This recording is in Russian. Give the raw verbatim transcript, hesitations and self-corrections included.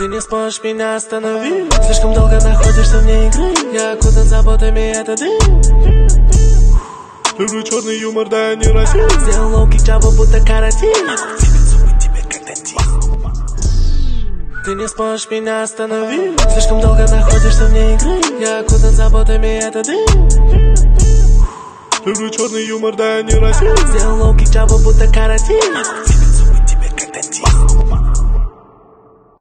Ты не сможешь меня остановить. Слишком долго находишься вне игры. Я окутан заботами, это ты. Люблю черный юмор, да я не расист. Сделал лоу-кик Джабу, будто каратин. Ты не сможешь меня остановить. Слишком долго находишься вне игры. Я окутан заботами, это ты. Люблю черный юмор, да я не расист. Сделал лоу-кик Джабу, будто каратин. Тебе как дантист.